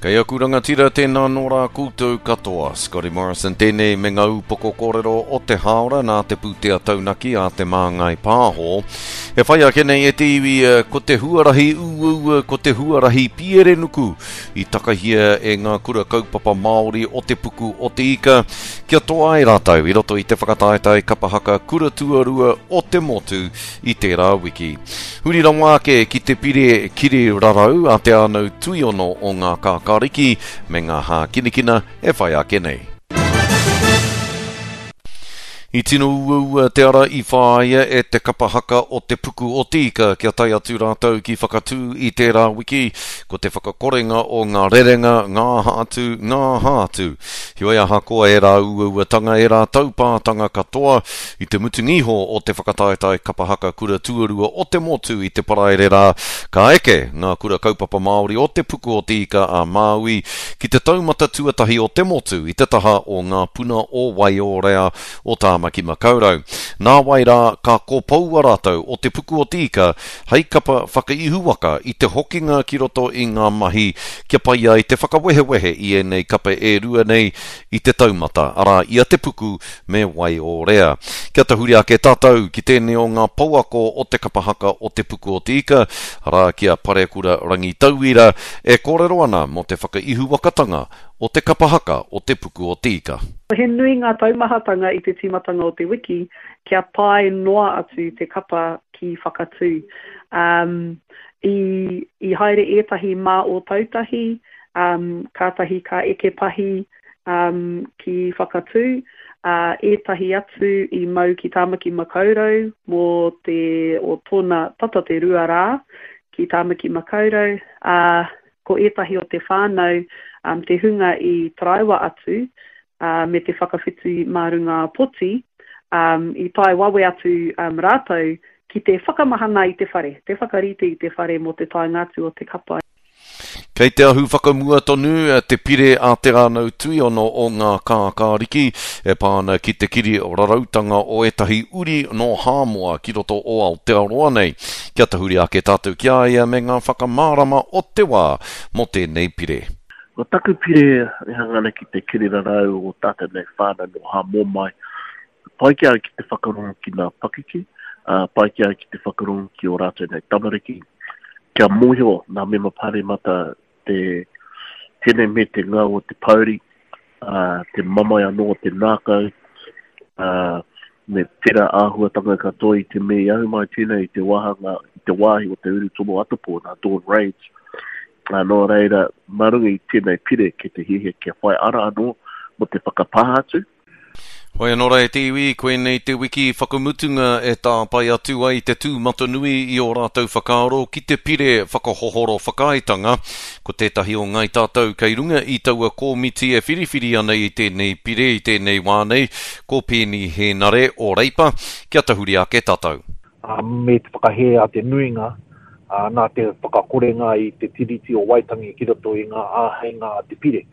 Kaya kuranga tira tēnā nō rā koutou katoa. Scotty Morrison tēnei me ngā upoko kōrero o te haora nā te pūtea taunaki a te māngai pāho. E whai ake nei e te iwi ko te huarahi ko te huarahi piere nuku i takahia e ngā kura kaupapa Māori o te puku o te ika. Kia toa ai rātau i roto i te whakataetai kapahaka kura tuarua o te motu i tērā wiki. Huri ronga ake ki te pire kiri rarau a te anau tuiono o ngā kākāriki me ngā hā kinikina e whai ake nei. I tino ua te ara I whāia e te kapahaka o te puku o tika kia tai atu rātou ki whakatū I tērā wiki ko te whakakorenga o ngā rerenga, ngā hātu. Hioi aha koa e rā ua tanga e rā taupātanga katoa I te mutungiho o te whakataetai kapahaka kura tuarua o te motu I te paraere rā. Ka eke ngā kura kaupapa Māori o te puku o tika a Māui ki te taumata tuatahi o te motu I te taha o ngā puna o Waiorea o tā Maki Makaurau. Nā wai rā ka kōpaua rātou o te puku o tika hei kapa whakaihuaka I te hokinga ki roto I ngā mahi kia pai ai te whakawehewehe I e nei kapa e rua nei I te taumata arā ia te puku me Waiorea. Kia te huri ake tātou ki tēnei o ngā pauako o te kapahaka o te puku o tika arā kia parekura rangi tauira e kōrero ana mo te whakaihuakatanga o te kapahaka o te puku o tika. He nui ngā taumahatanga I te timatanga o te wiki, kia pai noa atu te kapa ki whakatū. I haere etahi mā o tautahi, kātahi ka eke pahi ki whakatū, etahi atu I mau ki Tāmaki Makaurau mō o tōna tata te rua rā ki Tāmaki Makaurau, ko etahi o te whānau te hunga I Taraiwa atu, me te whakawhitu mārunga poti, I tai wawe atu rātou ki te whakamahana I te whare, te whakarite I te whare mo te tai ngātu o te kapa. Kei te ahu whakamua tonu, te pire a te anau tuiono o ngā kākāriki, e pāna ki te kiri o rarautanga o etahi uri no hāmoa ki roto o Aotearoa nei. Kia te huri ake tātou kia ia me ngā whakamārama o te wā mo tēnei pire. Ko taku pire e hangana ki te kiri rarau o tātou nei whāna no hāmoa mai. Pai kia ki te whakarungu ki ngā pakiki, pai kia ki te whakarungu ki o rātou nei tamariki. Kia mōhio nā mema pare mata tēnei me te ngā o te pauri, te mamai anō o te nākau, me tera āhuatanga katoa I te mei au mai tēnei I te wahanga, I te wāhi o te uru tomo atapo nā Dawn Raids. Nō reira, marungi I tēnei pire ke te hihe kia whai ara anō mo te whakapahatu. Hoi anō rei te iwi, koe nei te wiki whakamutunga e tā pai atu ai te tūmata nui I o rātou whakaaro ki te pire whakahohoro whakaitanga. Ko tētahi o ngai tātou kei runga I taua kōmiti e whiriwhiri ana I tēnei pire I tēnei wānei, ko pēni he nare o reipa, kia te huri ake tātou. Me te whakahe a te nuinga, nā te whakakorenga I te tiriti o Waitangi ki roto I ngā āheinga a te pire.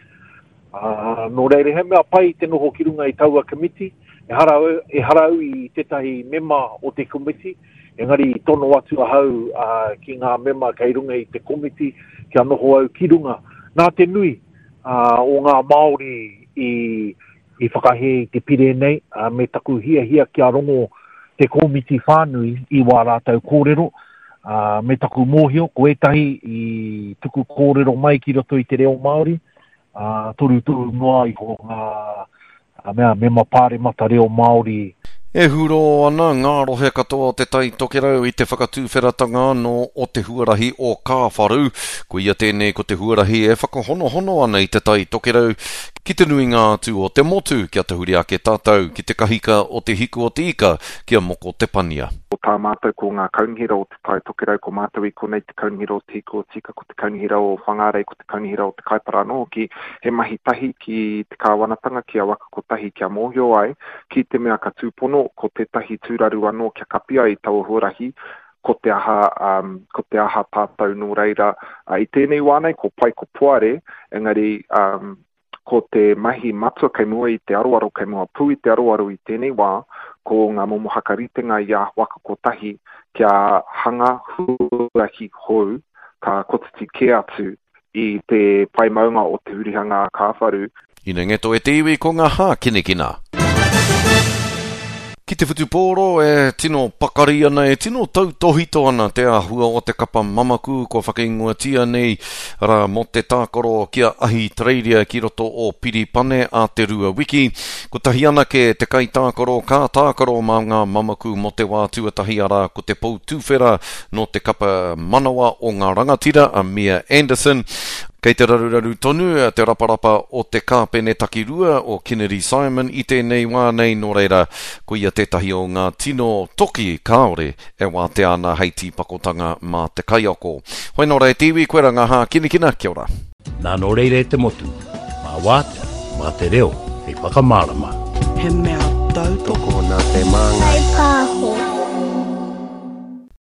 Nō reire he mea pai te noho ki runga I taua komiti, e harau I tētahi mema o te komiti, engari tono atu ahau ki ngā mema kei runga I te komiti, kia noho au ki runga. Nā te nui o ngā Māori I whakahe I te pire nei, me taku hia kia rongo te komiti whānui I wā rātou kōrero, me taku mōhio, ko etahi I tuku kōrero mai ki roto I te reo Māori, toru noa I ho ngā mema pāre mata reo Māori. E huro ana ngā rohe katoa o te tai tokerau I te whakatūwheratanga no o te huarahi o Kāwharu. Ko ia tēnei ko te huarahi e whakahonohono ana I te tai tokerau ki te nui ngā atu o te motu kia te huri ake tātou ki te kahika o te hiku o te ika kia moko te pania. O tā mātou ko ngā kaunihira o te tai tokerau ko mātou I konei te kaunihira o te hiku o tika ko te kaunihira o whangarei ko te kaunihira o te kaipara anō ki he mahi tahi ki te kāwanatanga kia waka ko tahi kia mōhio ai ki te mea ka tūpono ko te tahi tūraru anō kia kapia I taua huarahi ko te aha tātou nō reira I tēnei wānei ko pai ko puare engari ko te mahi matua kei mua I te aroaro kei mua pui te aroaro I tēnei wā ko ngā momo hakaritenga ia waka ko tahi kia hanga huarahi hou ka kotiti ke atu i te paimaunga o te hurihanga kāwharu. Ina ngeto e te iwi ko ngā hā kinekina. Ki te whutupōro e tino pakari ana, e tino tautohito ana te ahua o te kapa mamaku ko whakaingoatia nei ra mo te tākoro kia ahi treiria ki roto o Piripane a te rua wiki. Ko tahi ana ke te kai tākoro ka tākoro mā ngā mamaku mo te wā tuatahi ara ko te pou tūwhera no te kapa manawa o ngā rangatira a Mia Anderson. Kei te raruraru tonu, te raparapa o te kāpene takirua o Kennedy Simon i tēnei wā nei no reira, ko ia tētahi o ngā tino toki kāore e wā te ana heiti pakotanga mā te kaiako. Hoi nō rei tiwi, koera ngā hā kinikina, kia ora. Nā nō reire te motu, mā wātea, mā te reo, hei whakamārama. He mea tautoko nā te māngai. Hei pāho.